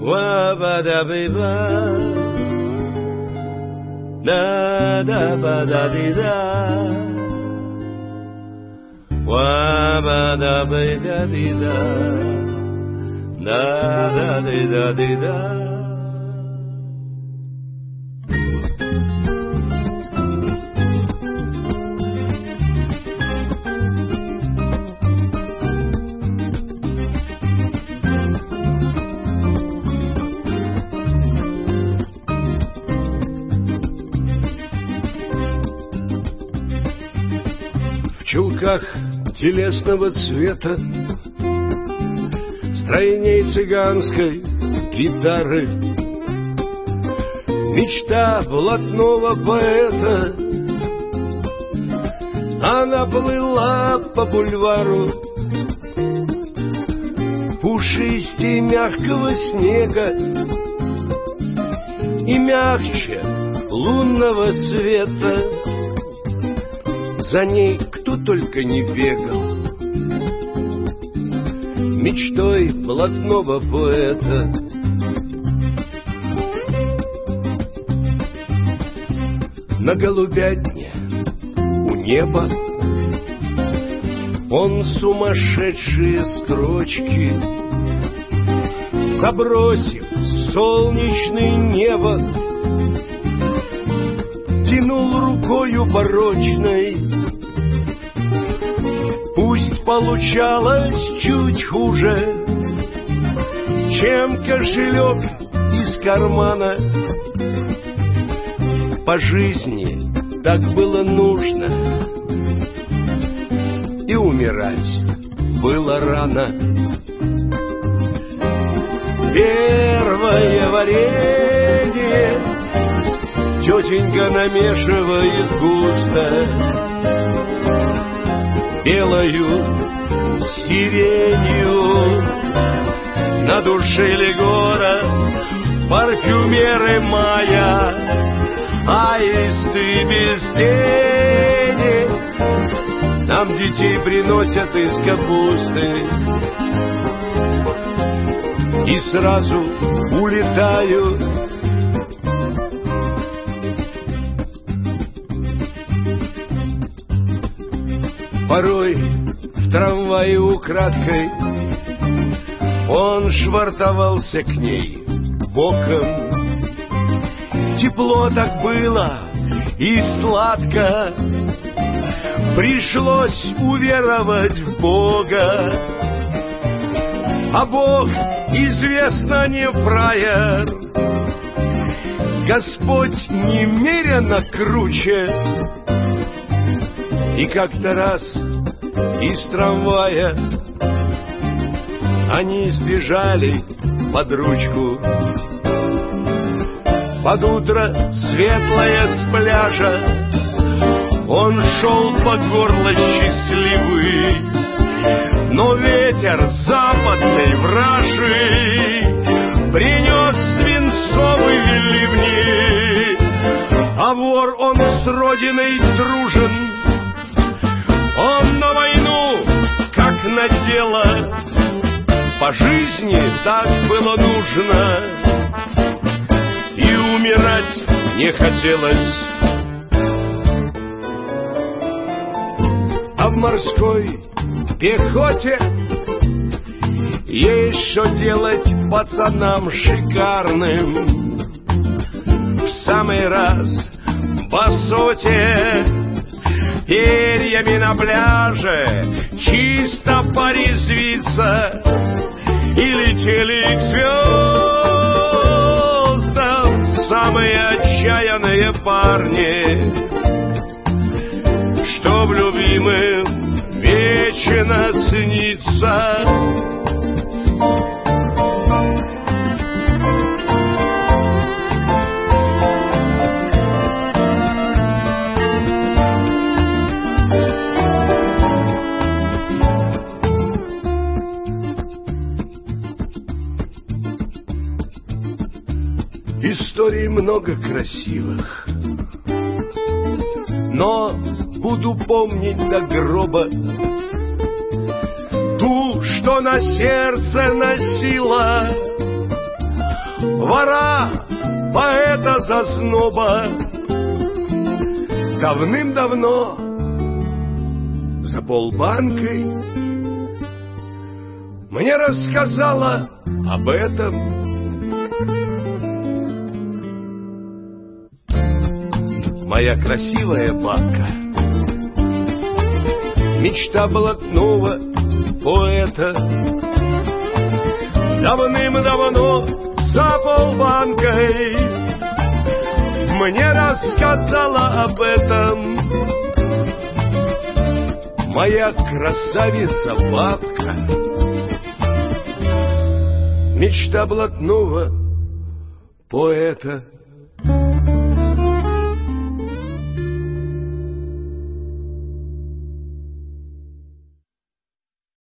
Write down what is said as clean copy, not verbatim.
Wa-ba-da-ba-ba, da-da-ba-da-di-da, wa-ba-da-ba-da-di-da, da-da-di-da-di-da. В чулках телесного цвета, стройней цыганской гитары, мечта блатного поэта. Она плыла по бульвару пушистей мягкого снега и мягче лунного света. За ней кто только не бегал, мечтой блатного поэта. На голубятне у неба он сумасшедшие строчки, забросив солнечное небо, тянул рукою барочной. Пусть получалось чуть хуже, чем кошелек из кармана. По жизни так было нужно, и умирать было рано. Первое варенье тетенька намешивает густо, белою сиренью надушили город парфюмеры мая, аисты без тени нам детей приносят из капусты и сразу улетают. Порой в трамвае украдкой он швартовался к ней боком. Тепло так было и сладко, пришлось уверовать в Бога. А Бог, известно, не фраер, Господь немерено круче. И как-то раз из трамвая они сбежали под ручку. Под утро светлое с пляжа он шел по горло счастливый, но ветер западной вражи принес свинцовые ливни. А вор он с родиной дружен, он на войну, как на дело. По жизни так было нужно, и умирать не хотелось. А в морской пехоте есть что делать пацанам шикарным. В самый раз по соте перьями на пляже чисто порезвиться, и летели к звездам самые отчаянные парни, чтоб любимым вечно снится. Историй много красивых, но буду помнить до гроба ту, что на сердце носила зазноба. Давным-давно за полбанкой мне рассказала об этом моя красивая бабка. Мечта блатного поэта. Давным-давно за полбанкой мне рассказала об этом моя красавица-бабка. Мечта блатного поэта.